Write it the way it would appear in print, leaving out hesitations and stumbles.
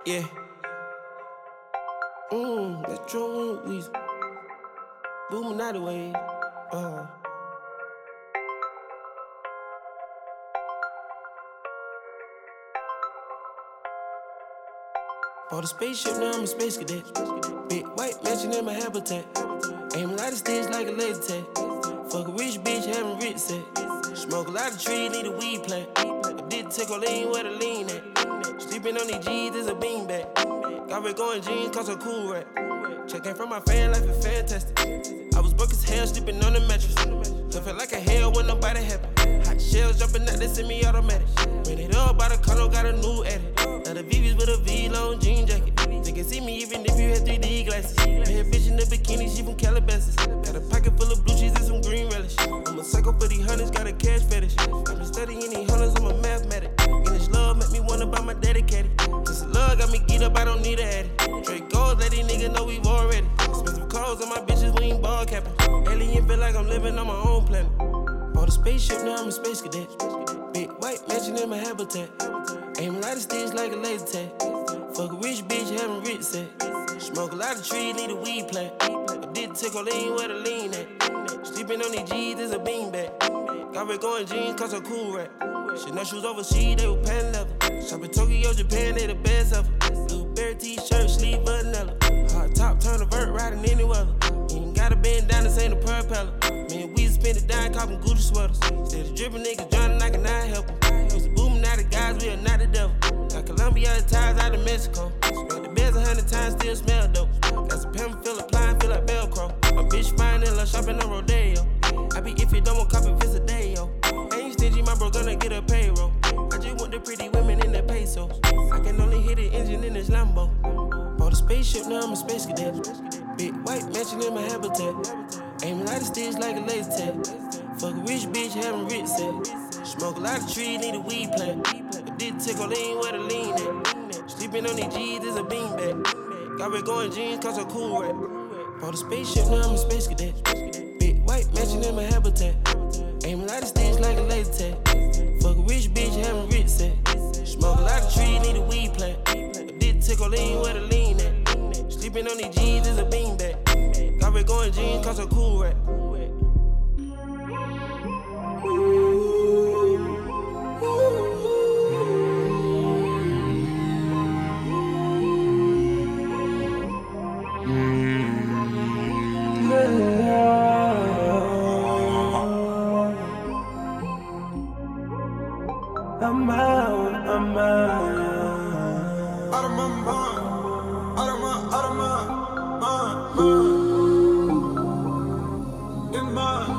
Yeah. That's true. We booming out the way. Bought a spaceship, now I'm a space cadet. Big white mansion in my habitat. Aim a lot of sticks like a laser tag. Fuck a rich bitch, having rich set. Smoke a lot of trees, need a weed plant. I did take a lean where the lean at. Sleeping on these G's is a beanbag. Got red going jeans, cause a cool rat. Checking from my fan life is fantastic. I was broke as hell, sleeping on the mattress. It felt like a hell when nobody happy. Hot shells jumping out, they semi-automatic. Ran it up by the condo, got a new edit. Now the VV's with a V-long jean jacket. They can see me even if you had 3D glasses. Bad bitch in the bikini, she from Calabasas. Got a pocket full of blue cheese and some green relish. I'm a psycho for these hunters, got a cash fetish. I've been studying these hunters, I'm a mathematic. And this love make me wanna buy my daddy caddy. This love got me geeked up, I don't need a addy. Straight goals, let these niggas know we've already. Expensive clothes on my bitches, we ain't ball capping. Alien feel like I'm living on my own planet. Bought a spaceship, now I'm a space cadet. Big white mansion in my habitat. Aim a lot of sticks like a laser tag. Fuck a rich bitch, having rich set. Smoke a lot of trees, need a weed plant. I did take a lean where the lean at. Sleeping on these G's is a beanbag. Got red going jeans, cause a cool rat. Shit, no shoes overseas, they were pan leather. Shop in Tokyo, Japan, they the best ever. Blueberry t-shirt, sleeve vanilla. Hard top, turn a vert, riding any weather. You ain't gotta bend down, this ain't a propeller. Me and Weezy spent it down, copping Gucci sweaters. Instead of dripping niggas drowning, I cannot help them. Used to booming out the guys, we are not the devil. Got Colombia ties out of Mexico. Spent the beds 100 times, still smell dope. Got some pimp, feel applying, feel like Velcro. My bitch fine and love shopping on Rodeo. I be if you don't want copy, visit day, yo. Ain't stingy, my bro gonna get a payroll. I just want the pretty women in the pesos. I can only hit the engine in this Lambo. Bought a spaceship, now I'm a space cadet. Big white mansion in my habitat. Aim a lot of sticks like a laser tag. Fuck a rich bitch, having rich set. Smoke a lot of trees, need a weed plant. I did take a lean where the lean at. Sleeping on these G's is a beanbag. Got red going jeans, cause a cool rat. Bought a spaceship, now I'm a space cadet. Big white mansion in my habitat. Aim a lot of sticks like a laser tag. Fuck a rich bitch, having rich set. Smoke a lot of trees, need a weed plant. I did take a lean where the lean at. Sleeping on these G's is a beanbag. Got red going jeans, cause a cool rat. I'm out. Out of my mind, out of my mind. In my